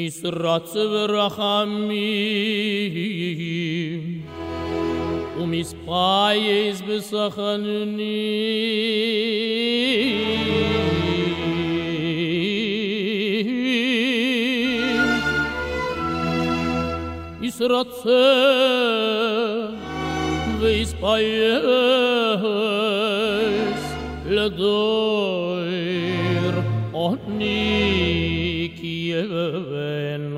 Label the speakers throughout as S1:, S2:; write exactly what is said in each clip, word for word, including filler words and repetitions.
S1: משרץ ורחמים ומספייס בסחנונים ישרצה ויספייס לדויר עוני כי יבן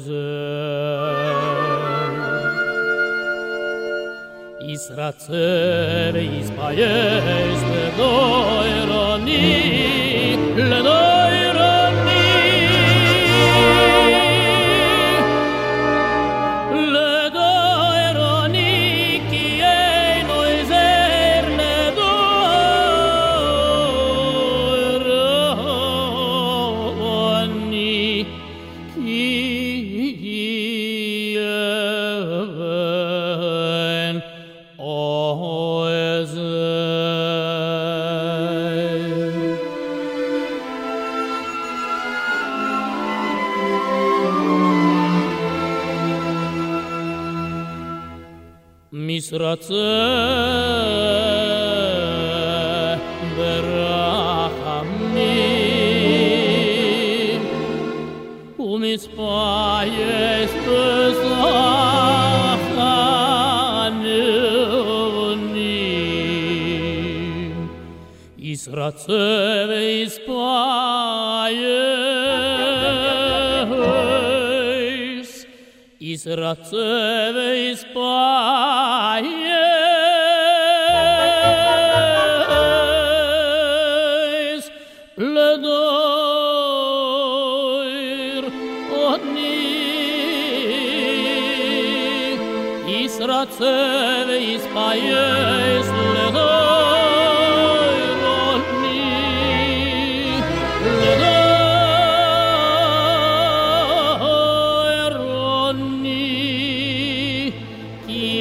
S1: עזר ישרצה ויספייס לדויר עוני לדויר עוני לדויר עוני כי אין עזר לדויר עוני כי יבן עזר משרצה ברחמים ומספייס בסחנונים ישרצה ויספייס ישרצה ויספייס לדויר עוני ישרצה ויספייס לדויר עוני לדויר עוני כי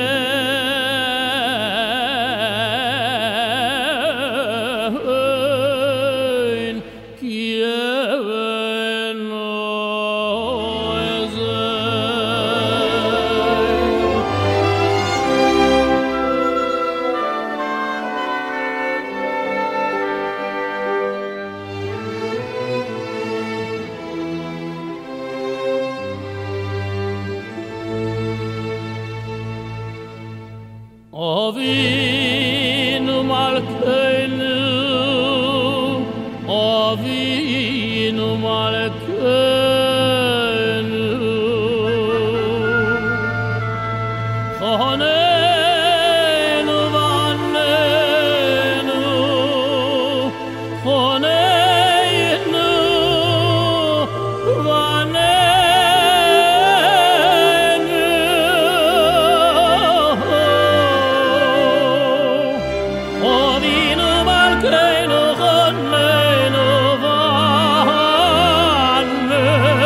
S1: אין כי אין עזר אבינו מלכנו אבינו מלכנו חוננו ועננו חוננו ועננו אבינו מלכנו חוננו ועננו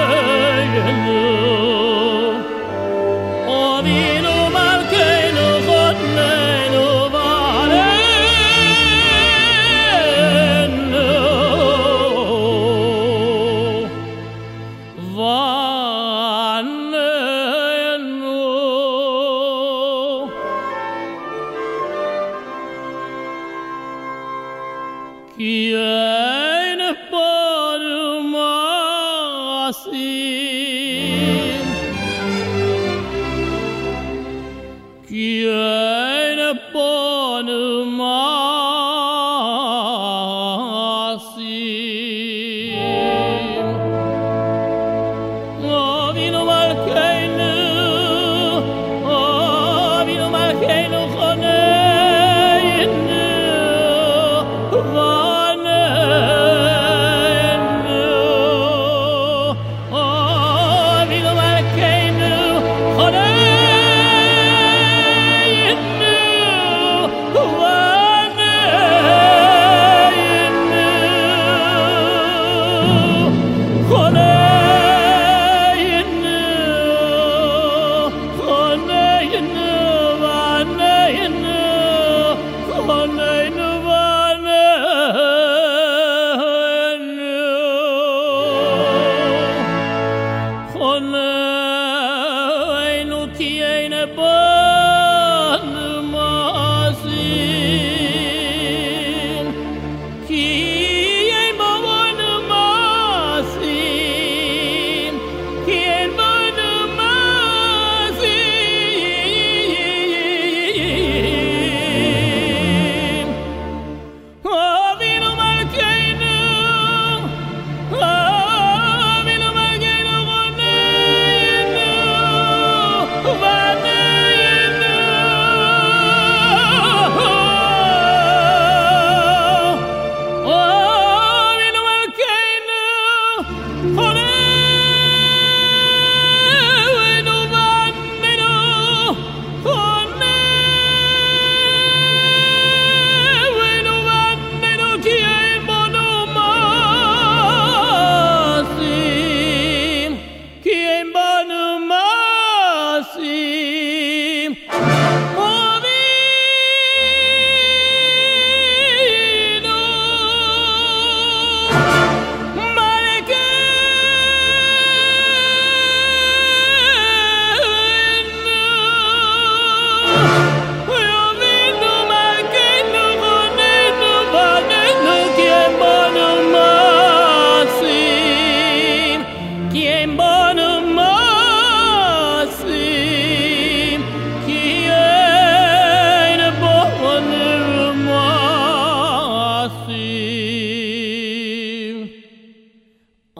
S1: אבינו מלכנו חוננו ועננו ועננו כי אין בנו מעשים כי אין בנו מעשים אבינו מלכנו אבינו מלכנו חוננו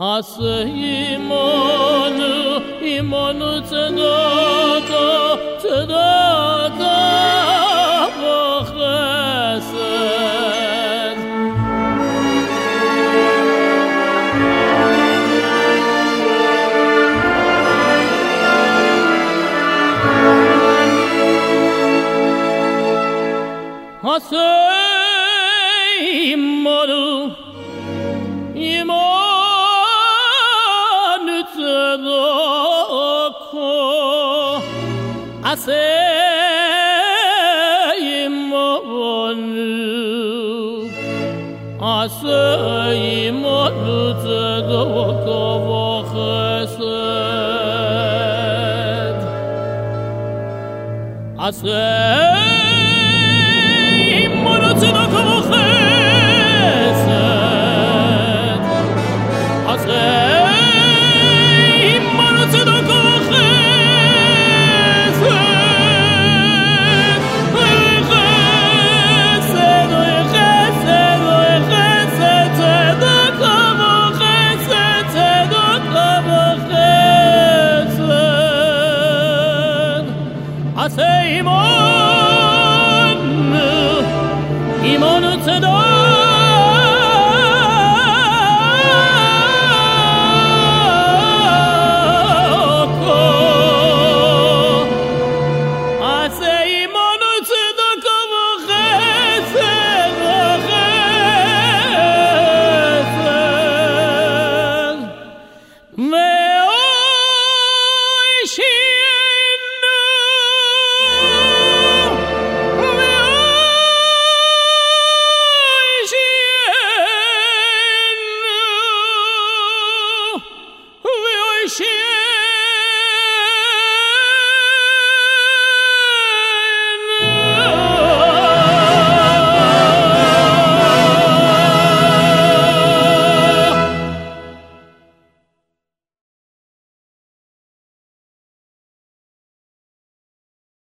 S1: Asa imonu, imonu tzedaka, tzedaka v'chesed. Asa imonu, imonu tzedaka, asa imonu, asa imonu tzedaka v'chesed. Asa